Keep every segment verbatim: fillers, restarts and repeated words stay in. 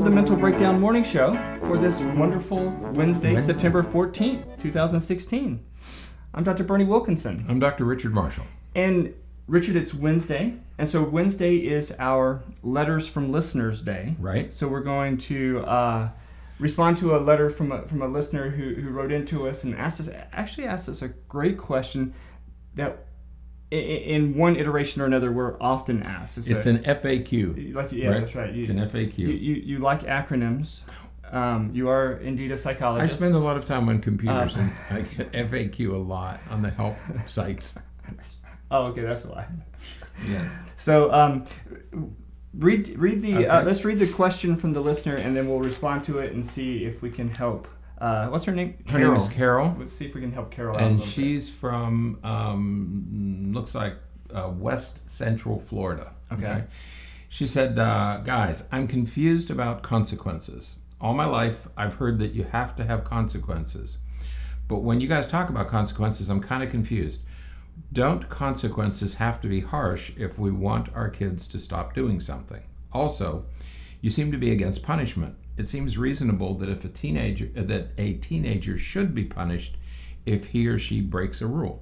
the Mental Breakdown Morning Show for this wonderful Wednesday, Wednesday. September fourteenth, twenty sixteen. I'm Doctor Bernie Wilkinson. I'm Doctor Richard Marshall. And Richard, it's Wednesday, and so Wednesday is our Letters from Listeners Day. Right. So we're going to uh, respond to a letter from a, from a listener who, who wrote into us and asked us, actually asked us a great question that in, in one iteration or another we're often asked. It's, it's a, an F A Q. Like, yeah, right? that's right. You, it's an F A Q. You, you, you like acronyms. Um, you are indeed a I psychologist. spend a lot of time on computers, Um, and I get F A Q a lot on the help sites. Oh, okay, that's why. Yes. So, um, read read the. Okay. Uh, let's read the question from the listener, and then we'll respond to it and see if we can help. Uh, what's her name? Her name is Carol. Let's see if we can help Carol out a And little she's from, um, looks like uh, West Central Florida. Okay. She said, uh, guys, I'm confused about consequences. All my life, I've heard that you have to have consequences. But when you guys talk about consequences, I'm kind of confused. Don't consequences have to be harsh if we want our kids to stop doing something? Also, you seem to be against punishment. It seems reasonable that if a teenager that a teenager should be punished if he or she breaks a rule.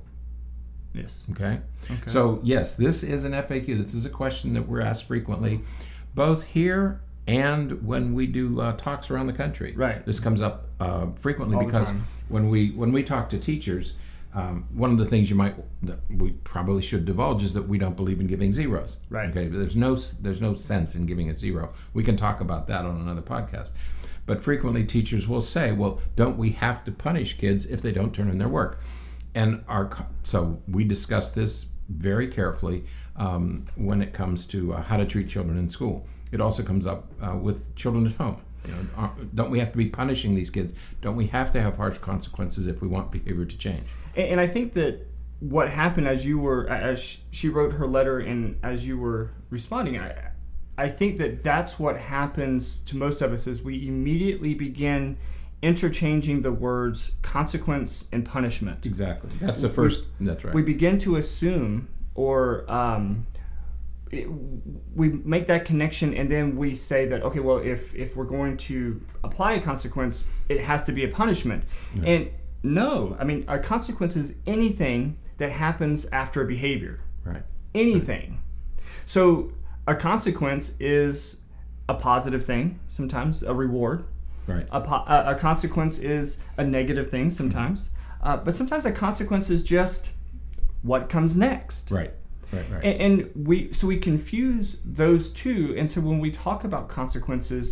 Yes. Okay? Okay. So yes, this is an F A Q. This is a question that we're asked frequently, both here and when we do uh, talks around the country. Right. This comes up uh, frequently All the because time. when we when we talk to teachers, um, one of the things you might that we probably should divulge is that we don't believe in giving zeros. Right. Okay. But there's no there's no sense in giving a zero. We can talk about that on another podcast. But frequently teachers will say, well, don't we have to punish kids if they don't turn in their work? And our so we discuss this very carefully um, when it comes to uh, how to treat children in school. It also comes up uh, with children at home. You know, uh, don't we have to be punishing these kids? Don't we have to have harsh consequences if we want behavior to change? And, and I think that what happened as you were, as she wrote her letter and as you were responding, I, I think that that's what happens to most of us is we immediately begin interchanging the words consequence and punishment. Exactly. That's the first, we, that's right. We begin to assume or um, it, we make that connection and then we say that, okay, well, if, if we're going to apply a consequence, it has to be a punishment. Yeah. And no, I mean, a consequence is anything that happens after a behavior. Right. Anything. Right. So a consequence is a positive thing, sometimes a reward. Right. A, po- a consequence is a negative thing sometimes. Mm-hmm. Uh, but sometimes a consequence is just what comes next. Right. Right, right. And, and we so we confuse those two. And so when we talk about consequences,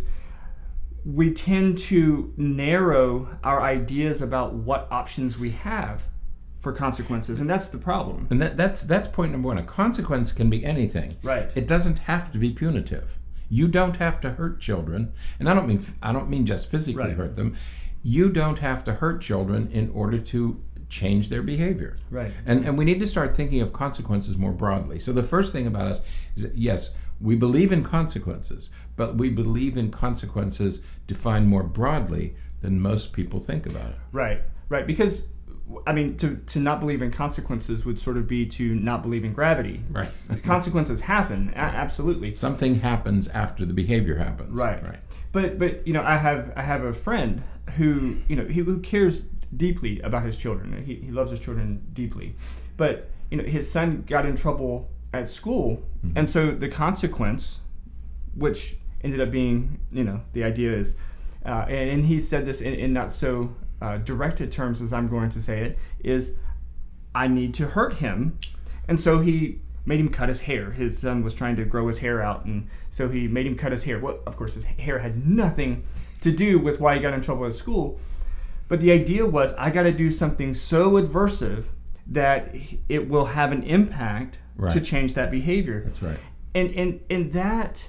we tend to narrow our ideas about what options we have for consequences, and that's the problem. And that, that's that's point number one. A consequence can be anything. Right. It doesn't have to be punitive. You don't have to hurt children, and I don't mean I don't mean just physically right. hurt them. You don't have to hurt children in order to change their behavior. Right. And and we need to start thinking of consequences more broadly. So the first thing about us is that, yes, we believe in consequences, but we believe in consequences defined more broadly than most people think about it. Right. Right. Because I mean, to, to not believe in consequences would sort of be to not believe in gravity. Right. Consequences happen, a- absolutely. Something happens after the behavior happens. Right. Right. But but you know, I have I have a friend who you know he who cares deeply about his children. He he loves his children deeply, but you know his son got in trouble at school, mm-hmm. and so the consequence, which ended up being you know the idea is, uh, and, and he said this in, in not so. Uh, directed terms as I'm going to say it, is I need to hurt him. And so he made him cut his hair. His son was trying to grow his hair out, and so he made him cut his hair. Well, of course, his hair had nothing to do with why he got in trouble at school. But the idea was I got to do something so adversive that it will have an impact right. to change that behavior. That's right. And, and, and that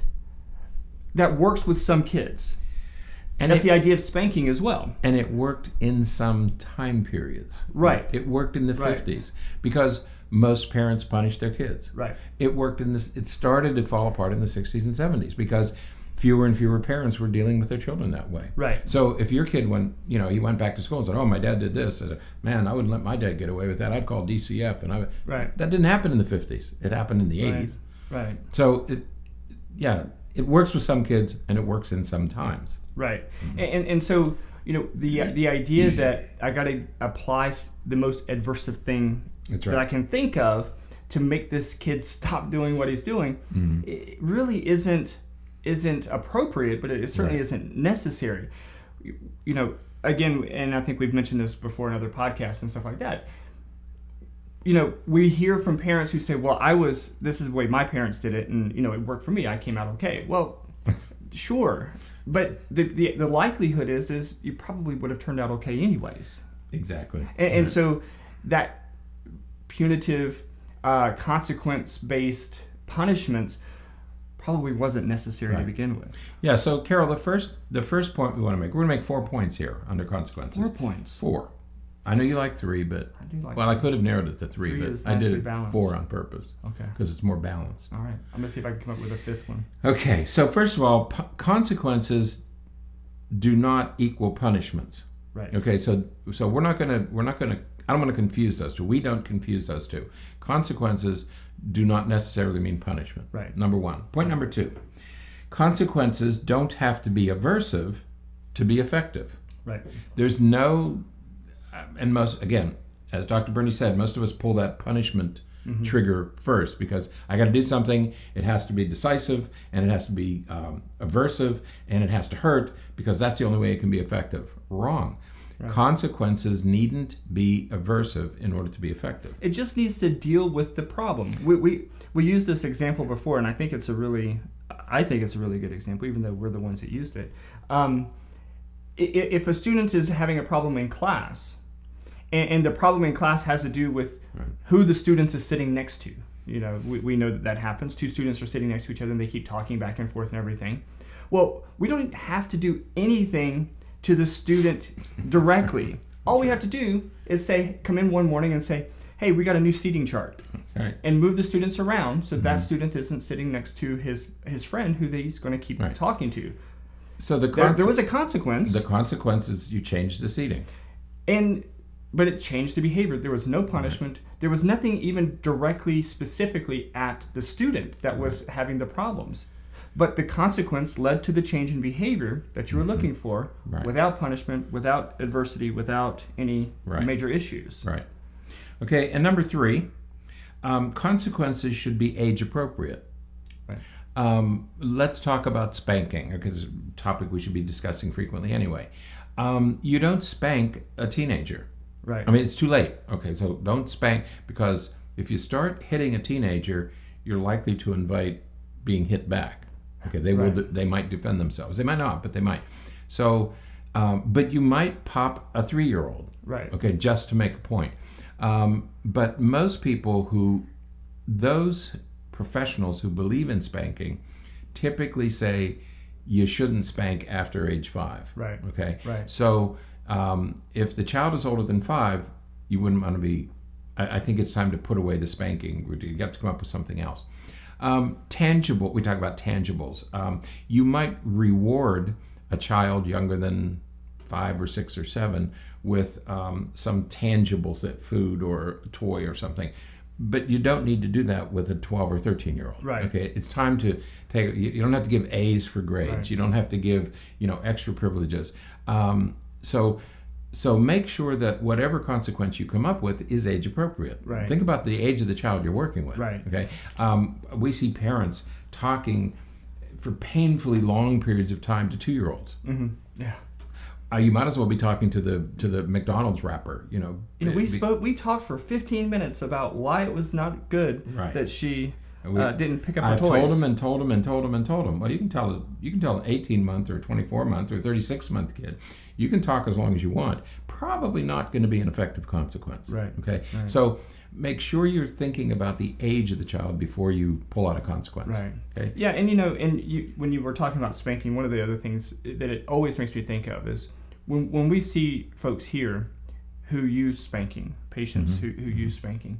that works with some kids. And that's it, the idea of spanking as well. And it worked in some time periods. Right. It worked in the right. fifties because most parents punished their kids. Right. It worked in this. It started to fall apart in the sixties and seventies because fewer and fewer parents were dealing with their children that way. Right. So if your kid went, you know, he went back to school and said, "Oh, my dad did this," I said, "Man, I wouldn't let my dad get away with that. I'd call D C F." And I right. that didn't happen in the fifties. It happened in the right. eighties. Right. So, it, yeah. it works with some kids and it works in some times. Right. Mm-hmm. And and so, you know, the the idea that I got to apply the most adversive thing That's right. that I can think of to make this kid stop doing what he's doing, mm-hmm. it really isn't isn't appropriate, but it certainly right. isn't necessary. You know, again, and I think we've mentioned this before in other podcasts and stuff like that. You know, we hear from parents who say, well, I was, this is the way my parents did it, and, you know, it worked for me. I came out okay. Well, sure. But the, the the likelihood is, is you probably would have turned out okay anyways. Exactly. And, and so that punitive, uh, consequence-based punishments probably wasn't necessary right. to begin with. Yeah, so, Carol, the first the first point we want to make, we're going to make four points here under consequences. Four points. Four. I know you like three, but I do like well, three. I could have narrowed it to three, three but is I did it balanced. four on purpose. Okay. Because it's more balanced. All right. I'm gonna see if I can come up with a fifth one. Okay. So first of all, p- consequences do not equal punishments. Right. Okay. So so we're not gonna we're not gonna I don't want to confuse those two. We don't confuse those two. Consequences do not necessarily mean punishment. Right. Number one. Point number two. Consequences don't have to be aversive to be effective. Right. There's no And most, again, as Doctor Bernie said, most of us pull that punishment mm-hmm. trigger first because I got to do something. It has to be decisive, and it has to be um, aversive, and it has to hurt because that's the only way it can be effective. Wrong. Right. Consequences needn't be aversive in order to be effective. It just needs to deal with the problem. We we we used this example before, and I think it's a really, I think it's a really good example, even though we're the ones that used it. Um, if a student is having a problem in class, and, and the problem in class has to do with right. who the student is sitting next to, you know, we, we know that that happens. Two students are sitting next to each other and they keep talking back and forth and everything. Well, we don't have to do anything to the student directly. All we have to do is say, come in one morning and say, hey, we got a new seating chart. Right. And move the students around so mm-hmm. that student isn't sitting next to his, his friend who he's going to keep right. talking to. So the there, there was a consequence. The consequence is you changed the seating. And but it changed the behavior. There was no punishment. Right. There was nothing even directly, specifically at the student that was right. having the problems. But the consequence led to the change in behavior that you were mm-hmm. looking for right. without punishment, without adversity, without any right. major issues. Right. Okay, and number three, um, consequences should be age appropriate. Right. Um, let's talk about spanking, because it's a topic we should be discussing frequently anyway. Um, you don't spank a teenager. Right. I mean, it's too late. Okay, so don't spank, because if you start hitting a teenager, you're likely to invite being hit back. Okay, they right. will. They might defend themselves. They might not, but they might. So, um, but you might pop a three-year-old. Right. Okay, just to make a point. Um, but most people who, those professionals who believe in spanking, typically say you shouldn't spank after age five. Right. Okay. Right. So um, if the child is older than five, you wouldn't want to be. I, I think it's time to put away the spanking. You have to come up with something else. Um, tangible. We talk about tangibles. Um, you might reward a child younger than five or six or seven with um, some tangible th- food or toy or something. But you don't need to do that with a twelve or thirteen year old. Right. Okay. It's time to take, you, you don't have to give A's for grades. Right. You don't have to give, you know, extra privileges. Um, so, so make sure that whatever consequence you come up with is age appropriate. Right. Think about the age of the child you're working with. Right. Okay. Um, we see parents talking for painfully long periods of time to two year olds. Mm-hmm. Yeah. Uh, you might as well be talking to the to the McDonald's wrapper, you know. You know, we be, spoke. We talked for fifteen minutes about why it was not good right. that she we, uh, didn't pick up her I toys. I told him and told him and told him and told him. Well, you can tell you can tell an eighteen month or twenty-four month or thirty-six month kid. You can talk as long as you want. Probably not going to be an effective consequence. Right. Okay. Right. So make sure you're thinking about the age of the child before you pull out a consequence. Right. Okay. Yeah, and you know, and you, when you were talking about spanking, one of the other things that it always makes me think of is when when we see folks here who use spanking, patients mm-hmm. who, who use spanking,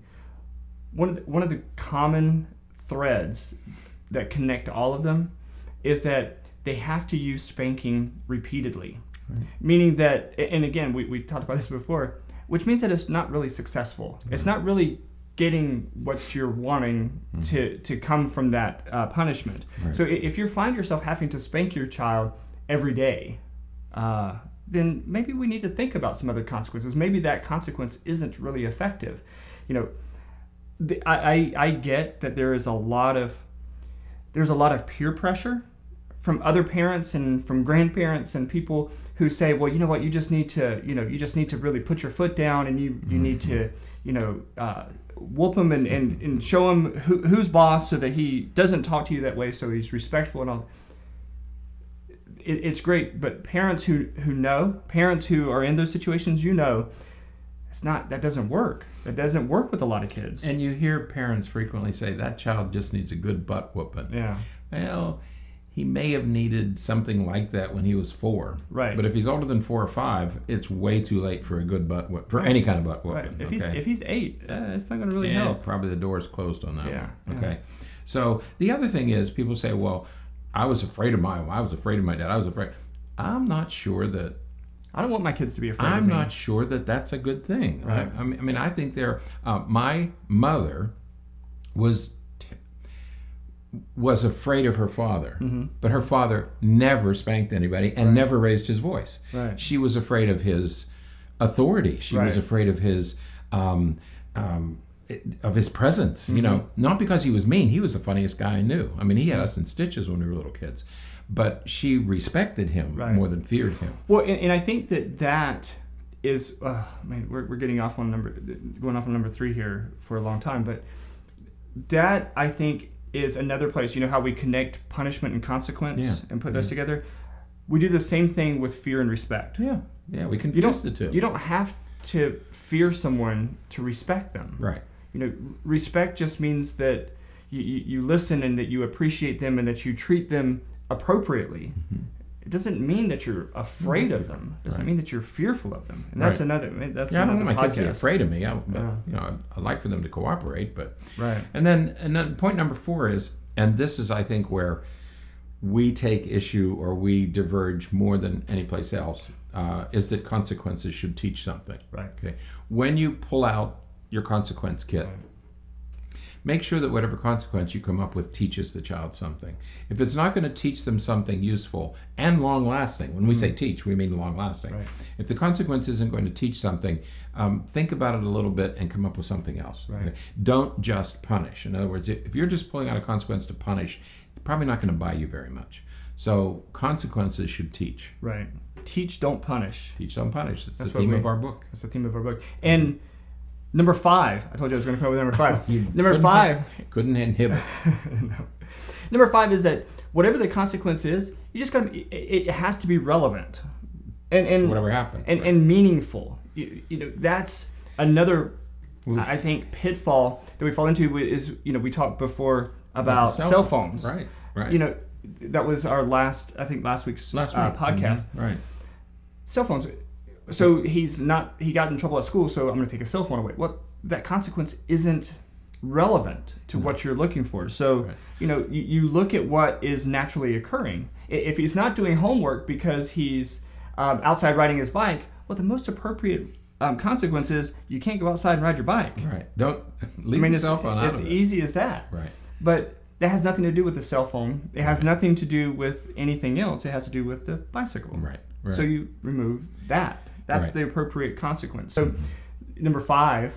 one of the, one of the common threads that connect all of them is that they have to use spanking repeatedly. Right. Meaning that, and again, we, we talked about this before, which means that it's not really successful. Right. It's not really getting what you're wanting mm-hmm. to, to come from that uh, punishment. Right. So if you find yourself having to spank your child every day, uh, then maybe we need to think about some other consequences. Maybe that consequence isn't really effective. You know, the, I, I I get that there is a lot of there's a lot of peer pressure from other parents and from grandparents and people who say, well, you know what, you just need to, you know, you just need to really put your foot down, and you, you mm-hmm. need to, you know, uh, whoop him and, and, and show him who, who's boss, so that he doesn't talk to you that way, so he's respectful and all. It, it's great, but parents who, who know, parents who are in those situations, you know, it's not, that doesn't work. That doesn't work with a lot of kids. And you hear parents frequently say, that child just needs a good butt whooping. Yeah. Well, he may have needed something like that when he was four. Right. But if he's older than four or five, it's way too late for a good butt whoop, for right. any kind of butt whooping. Right. If okay? he's if he's eight, uh, it's not going to really yeah, help. Probably the door's closed on that yeah. one. Yeah. Okay. So the other thing is, people say, well, I was afraid of my I was afraid of my dad. I was afraid. I'm not sure that. I don't want my kids to be afraid I'm of me. not sure that that's a good thing. Right. I, I mean, I mean, I think there. Uh, my mother was. was afraid of her father, mm-hmm. but her father never spanked anybody and right. never raised his voice. Right. She was afraid of his authority. She right. was afraid of his um, um, of his presence. Mm-hmm. You know, not because he was mean. He was the funniest guy I knew. I mean, he had us in stitches when we were little kids, but she respected him right. more than feared him. Well, and, and I think that that is. Uh, I mean, we're we're getting off on number going off on number three here for a long time, but that I think is another place, you know how we connect punishment and consequence yeah. and put yeah. those together? We do the same thing with fear and respect. Yeah, yeah, we confuse the two. You don't have to fear someone to respect them. Right. You know, respect just means that you, you, you listen and that you appreciate them and that you treat them appropriately. Mm-hmm. It doesn't mean that you're afraid of them. It doesn't right. mean that you're fearful of them. And that's right. another. That's yeah, another I don't want my podcast. kids to be afraid of me. I, but, yeah. you know, I'd, I'd like for them to cooperate, but right. And then, and then point number four is, and this is, I think, where we take issue or we diverge more than any place else, uh, is that consequences should teach something. Right. Okay. When you pull out your consequence kit. Right. Make sure that whatever consequence you come up with teaches the child something. If it's not going to teach them something useful and long-lasting, when we mm. say teach, we mean long-lasting. Right. If the consequence isn't going to teach something, um, think about it a little bit and come up with something else. Right. Okay? Don't just punish. In other words, if you're just pulling out a consequence to punish, it's probably not going to buy you very much. So consequences should teach. Right. Teach, don't punish. Teach, don't punish. It's That's the theme we, of our book. That's the theme of our book. And number five, I told you I was going to come up with number five. number couldn't, five. Couldn't inhibit. no. Number five is that whatever the consequence is, you just got to, it, it has to be relevant. And, and whatever happened. And, right. and meaningful. You, you know, that's another, Ooh. I think, pitfall that we fall into is, you know, we talked before about cell, cell phones. Right, right. You know, that was our last, I think, last week's last uh, week. podcast. Mm-hmm. Right. Cell phones. So he's not, he got in trouble at school, so I'm going to take a cell phone away. Well, that consequence isn't relevant to no. what you're looking for. So, right. you know, you, you look at what is naturally occurring. If he's not doing homework because he's um, outside riding his bike, well, the most appropriate um, consequence is you can't go outside and ride your bike. Right. Don't leave I mean, the cell phone out It's of it. easy as that. Right. But that has nothing to do with the cell phone. It has right. nothing to do with anything else. It has to do with the bicycle. Right. Right. So you remove that. That's right. the appropriate consequence. So number five,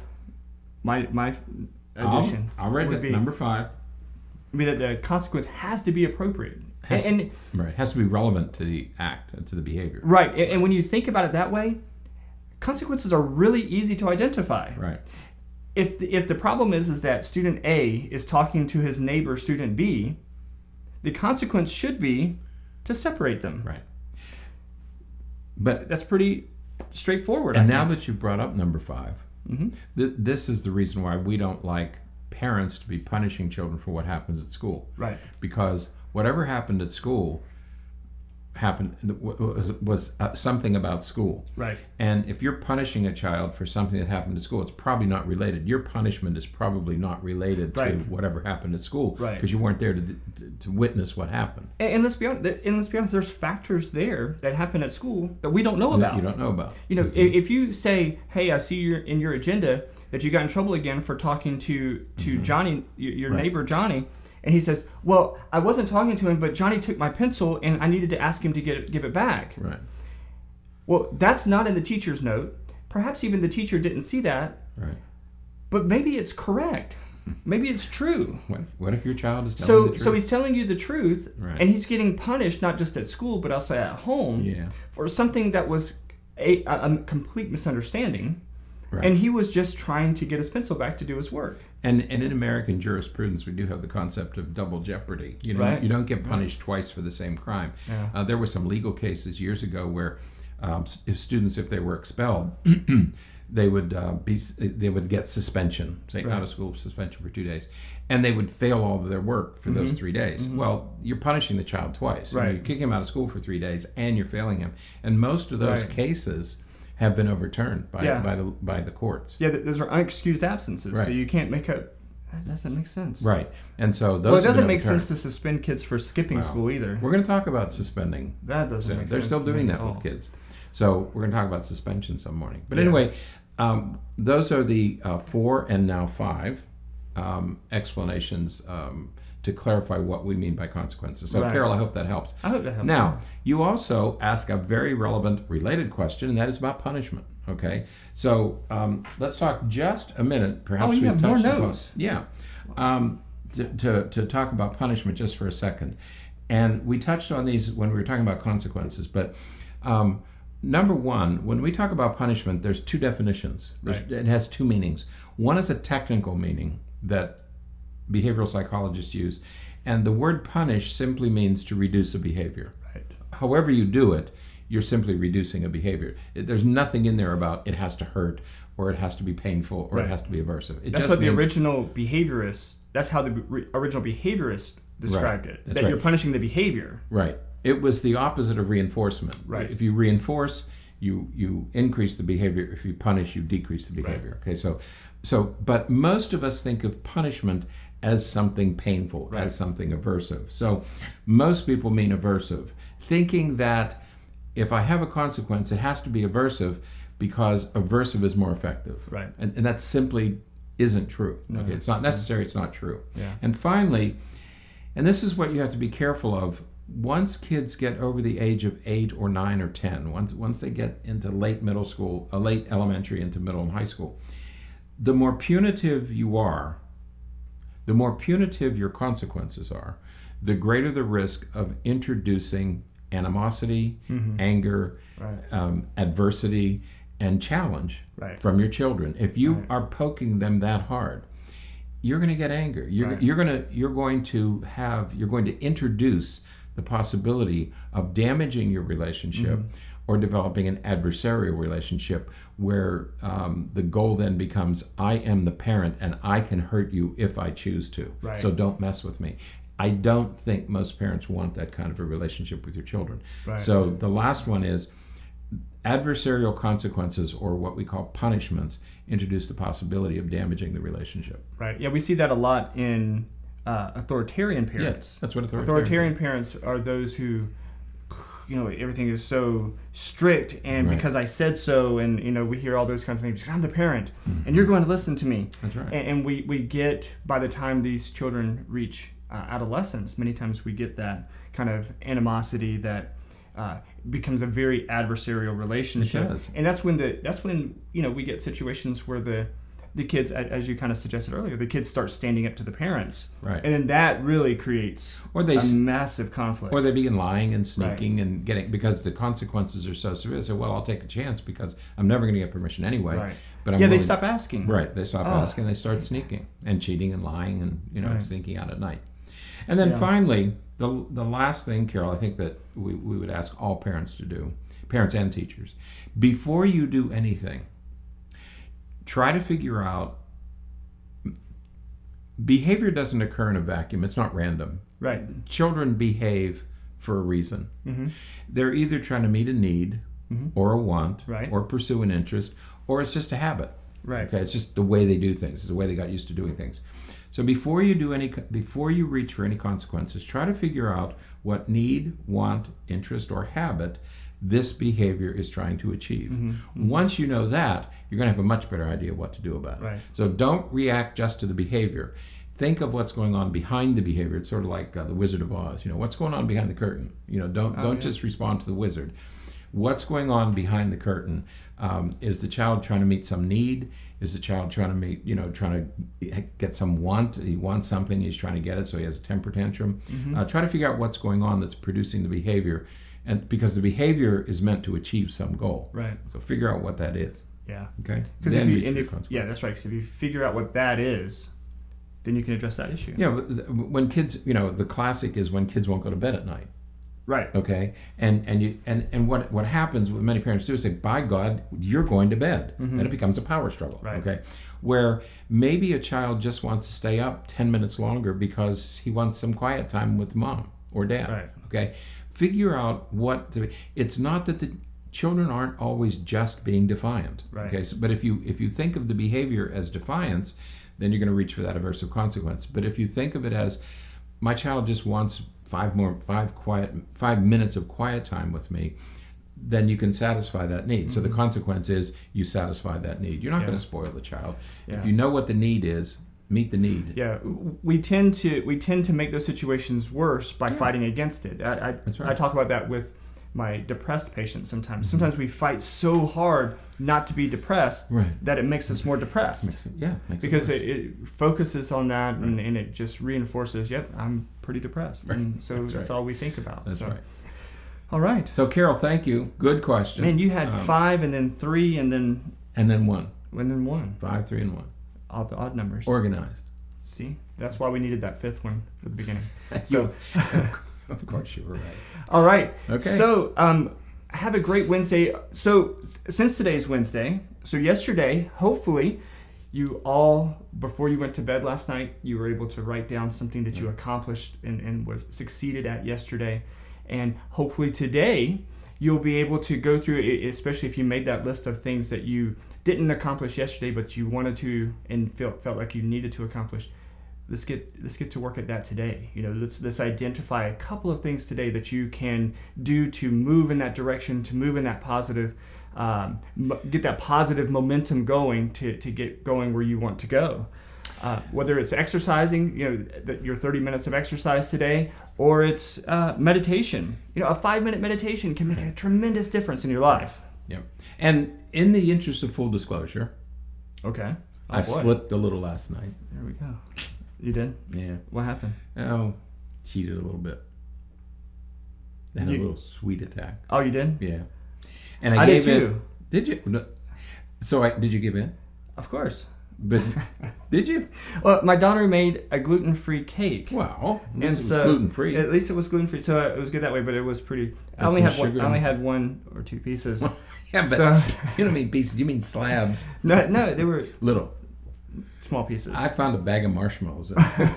my my addition I'll, I'll read would it. be, Number five. Would be that the consequence has to be appropriate. Has and, to, and right. Has to be relevant to the act, to the behavior. Right. And, and when you think about it that way, consequences are really easy to identify. Right. If the, if the problem is is that student A is talking to his neighbor, student B, the consequence should be to separate them. Right. But that's pretty straightforward. And I now think. that you brought up number five, mm-hmm. th- this is the reason why we don't like parents to be punishing children for what happens at school. Right. Because whatever happened at school happened was was uh, something about school. Right. And if you're punishing a child for something that happened at school, it's probably not related. Your punishment is probably not related right. to whatever happened at school. Right. Because you weren't there to, to to witness what happened. And, and let's be honest. And let's be honest. There's factors there that happen at school that we don't know about. That you don't know about. You know, mm-hmm. if you say, "Hey, I see your in your agenda that you got in trouble again for talking to to Mm-hmm. Johnny, your, your Right. neighbor Johnny. And he says, well, I wasn't talking to him, but Johnny took my pencil and I needed to ask him to get it, give it back. Right. Well, that's not in the teacher's note. Perhaps even the teacher didn't see that, Right. but maybe it's correct. Maybe it's true. What if, what if your child is telling So the truth? so he's telling you the truth, Right. and he's getting punished not just at school, but also at home Yeah. for something that was a, a, a complete misunderstanding. Right. And he was just trying to get his pencil back to do his work. And and in American jurisprudence, we do have the concept of double jeopardy. You know, Right. you don't get punished twice for the same crime. Yeah. Uh, there were some legal cases years ago where um, s- if students, if they were expelled, they would uh, be they would get suspension, say Right. out of school suspension for two days, and they would fail all of their work for those three days. Well, you're punishing the child twice. You know, Right. you kick him out of school for three days, and you're failing him. And most of those Right. cases have been overturned by Yeah. by the by the courts. Yeah, th- those are unexcused absences, so Right. you can't make a. That doesn't make sense. Right, and so those. Well, it have been doesn't make overturned. sense to suspend kids for skipping Well, school either. We're going to talk about suspending. That doesn't So make they're sense. still to doing me that at with all. kids. So we're going to talk about suspension some morning. But Yeah. anyway, um, those are the uh, four and now five um, explanations um, to clarify what we mean by consequences. So, Right. Carol, I hope that helps. I hope that helps. Now, you also ask a very relevant related question, and that is about punishment. Okay, so um, let's talk just a minute. Perhaps Oh, you we've have more touched upon- notes. Yeah, um, to, to to talk about punishment just for a second, and we touched on these when we were talking about consequences. But um, number one, when we talk about punishment, there's two definitions. There's, Right. It has two meanings. One is a technical meaning that behavioral psychologists use, and the word punish simply means to reduce a behavior. Right. However you do it, you're simply reducing a behavior. It- There's nothing in there about it has to hurt, or it has to be painful, or Right. it has to be aversive. It That's just what the means- original behaviorist. That's how the re- original behaviorist described it. That's That right. you're punishing the behavior. Right. It was the opposite of reinforcement. Right. If you reinforce, you you increase the behavior. If you punish, you decrease the behavior. Okay. So, so but most of us think of punishment as something painful, Right. as something aversive. So, most people mean aversive, thinking that if I have a consequence, it has to be aversive because aversive is more effective. Right. And, and that simply isn't true. No. Okay. It's not necessary. It's not true. Yeah. And finally, and this is what you have to be careful of, once kids get over the age of eight or nine or ten, once once they get into late middle school, uh, late elementary into middle and high school, the more punitive you are, the more punitive your consequences are, the greater the risk of introducing animosity, Mhm. anger, Right. um, adversity, and challenge Right. from your children. If you Right. are poking them that hard, you're going to get anger. You're Right. you're going to you're going to have you're going to introduce the possibility of damaging your relationship Mhm. or developing an adversarial relationship where um, the goal then becomes I am the parent and I can hurt you if I choose to. Right. So don't mess with me. I don't think most parents want that kind of a relationship with your children. Right. So the last one is adversarial consequences, or what we call punishments, introduce the possibility of damaging the relationship. Right. Yeah, we see that a lot in uh, authoritarian Yes, parents. that's what authoritarian. Authoritarian parents are those who, you know, everything is so strict, and Right. because I said so, and you know, we hear all those kinds of things. Because I'm the parent, and you're going to listen to me. That's right. And, and we we get, by the time these children reach uh, adolescence, many times we get that kind of animosity that uh, becomes a very adversarial relationship. It does. And that's when the that's when you know we get situations where the the kids, a- as you kind of suggested earlier, the kids start standing up to the parents, Right. and then that really creates Or they a s- massive conflict. Or they begin lying and sneaking and getting, because the consequences are so severe. They say, well, I'll take a chance because I'm never going to get permission anyway. Right. But I'm yeah, they willing- stop asking. Right. They stop Oh. asking. They start sneaking and cheating and lying and, you know, Right. sneaking out at night. And then Yeah. finally, the the last thing, Carol, I think that we, we would ask all parents to do, parents and teachers, before you do anything, try to figure out, behavior doesn't occur in a vacuum. It's not random. Right. Children behave for a reason. Mm-hmm. They're either trying to meet a need Mhm. or a want, Right. or pursue an interest, or it's just a habit. Right. Okay, it's just the way they do things. It's the way they got used to doing things. So before you do any, before you reach for any consequences, try to figure out what need, want, interest, or habit this behavior is trying to achieve. Mm-hmm. Once you know that, you're going to have a much better idea what to do about it. Right. So don't react just to the behavior. Think of what's going on behind the behavior. It's sort of like uh, the Wizard of Oz. You know, what's going on behind the curtain? You know, don't Oh, don't yeah. just respond to the wizard. What's going on behind the curtain? Um, is the child trying to meet some need? Is the child trying to meet, you know, trying to get some want? He wants something, he's trying to get it, so he has a temper tantrum. Mm-hmm. Uh, try to figure out what's going on that's producing the behavior, and because the behavior is meant to achieve some goal. Right. So figure out what that is. Yeah. Okay. Because Then if you, reach and for if, consequences. yeah, that's right. Because if you figure out what that is, then you can address that issue. Yeah. but th- When kids, you know, the classic is when kids won't go to bed at night. Right. Okay, and and you and, and what what happens? What many parents do is say, "By God, you're going to bed," Mm-hmm. and it becomes a power struggle. Right. Okay, where maybe a child just wants to stay up ten minutes longer because he wants some quiet time with mom or dad. Right. Okay, figure out what to, it's not that the children aren't always just being defiant. Right. Okay, so, but if you if you think of the behavior as defiance, then you're going to reach for that aversive consequence. But if you think of it as, my child just wants five more five quiet five minutes of quiet time with me, then you can satisfy that need. Mm-hmm. So the consequence is you satisfy that need. You're not Yeah. going to spoil the child. Yeah. If you know what the need is, meet the need. Yeah, we tend to we tend to make those situations worse by fighting against it. I I, That's right. I talk about that with my depressed patients sometimes. Sometimes we fight so hard not to be depressed Right. that it makes us more depressed. Makes it, yeah, makes Because it, it, it focuses on that and, and it just reinforces, yep, I'm pretty depressed. Right. And so That's that's, right. all we think about. That's so. right. All right. So Carol, thank you. Good question. Man, you had Um, five and then three and then and then one. and then one. Five, three, and one. All the odd numbers. Organized. See? That's why we needed that fifth one for the beginning. So of course you were right. all right. Okay. So um have a great Wednesday. So s- since today's Wednesday, so yesterday, hopefully you all, before you went to bed last night, you were able to write down something that you accomplished and, and were succeeded at yesterday. And hopefully today you'll be able to go through it, especially if you made that list of things that you didn't accomplish yesterday, but you wanted to and felt felt like you needed to accomplish. Let's get let's get to work at that today. You know, let's let's identify a couple of things today that you can do to move in that direction, to move in that positive, um, m- get that positive momentum going to to get going where you want to go. Uh, whether it's exercising, you know, that your thirty minutes of exercise today, or it's uh, meditation. You know, a five minute meditation can make a tremendous difference in your life. Yep. And in the interest of full disclosure, Okay. I boy. slipped a little last night. There we go. You did? Yeah. What happened? Oh, cheated a little bit. I had You- a little sweet attack. Oh, you did? Yeah. And I, I gave did in. too. Did you? No. So I did you give in? Of course. But did you? Well, my daughter made a gluten-free cake. Well, and this was so gluten free. At least it was gluten-free, so it was good that way. But it was pretty. I With only some had one. sugar I only in it. had one or two pieces. Yeah, but so you don't mean pieces. You mean slabs. no, no, they were Little. small pieces. I found a bag of marshmallows.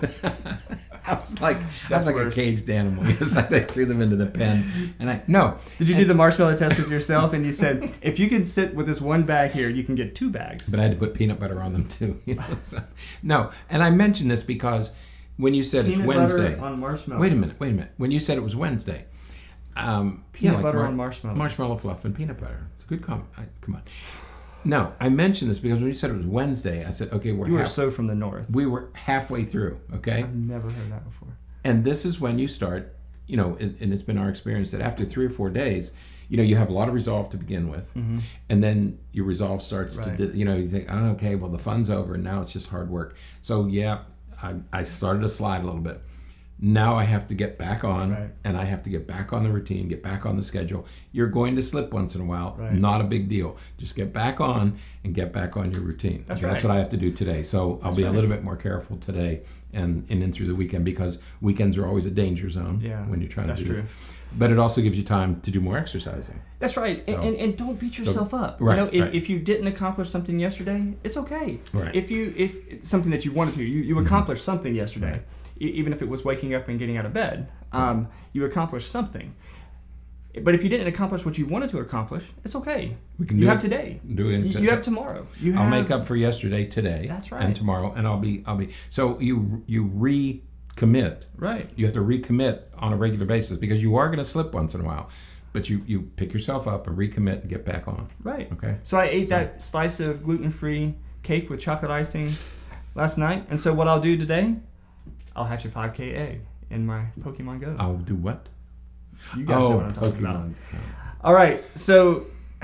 I was like, I That's was like worse. a caged animal. It was like they threw them into the pen, and I no. Did you do the marshmallow test with yourself? And you said, if you can sit with this one bag here, you can get two bags. But I had to put peanut butter on them too. You know? So, no, and I mentioned this because when you said Peanut it's Wednesday. butter on marshmallows. Wait a minute. Wait a minute. When you said it was Wednesday, um, Peanut yeah, like butter mar- on marshmallows. marshmallow fluff and peanut butter. It's a good comment. I, come on. No, I mentioned this because when you said it was Wednesday, I said, okay, we're You were half, so from the north. we were halfway through. Okay. I've never heard that before. And this is when you start, you know, and, and it's been our experience that after three or four days, you know, you have a lot of resolve to begin with. Mm-hmm. And then your resolve starts Right. to, you know, you think, oh, okay, well, the fun's over and now it's just hard work. So, yeah, I, I started to slide a little bit. Now I have to get back on, Right. and I have to get back on the routine, get back on the schedule. You're going to slip once in a while. Right. Not a big deal. Just get back on and get back on your routine. That's That's right. what I have to do today. So I'll That's be right. a little bit more careful today and, and in through the weekend, because weekends are always a danger zone Yeah, when you're trying that's to do true. this. But it also gives you time to do more exercising. That's right. So- and, and, and don't beat yourself up. right, you know, if, right. if you didn't accomplish something yesterday, it's okay. Right. If you if it's something that you wanted to, you, you accomplished something yesterday. Right. E- even if it was waking up and getting out of bed, um, you accomplished something. But if you didn't accomplish what you wanted to accomplish, it's okay. We can You do have it- today. Do it. You, you have tomorrow. You have, I'll make up for yesterday today. That's right. And tomorrow, and I'll be I'll be. So you you recommit. Right. You have to recommit on a regular basis, because you are going to slip once in a while. but you, you pick yourself up and recommit and get back on. Right. Okay. So I ate So- that slice of gluten-free cake with chocolate icing last night, and so what I'll do today, I'll hatch a five K egg in my Pokemon Go. I'll do what? You guys know what I'm talking about. Pokemon. All right, so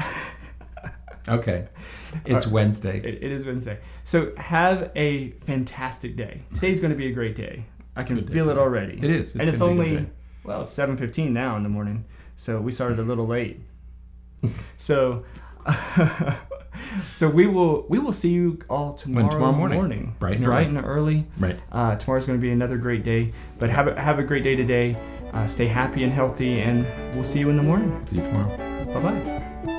Okay. It's All right. Wednesday. it, it is Wednesday. So have a fantastic day. Today's going to be a great day. I can Good day feel it today. already. It is. It's and it's gonna be a only good day. well, it's seven fifteen now in the morning, so we started a little late. so, so we will we will see you all tomorrow, tomorrow morning. Bright and bright early. and early. Right. Uh, tomorrow's going to be another great day. But have a, have a great day today. Uh, stay happy and healthy, and we'll see you in the morning. See you tomorrow. Bye bye.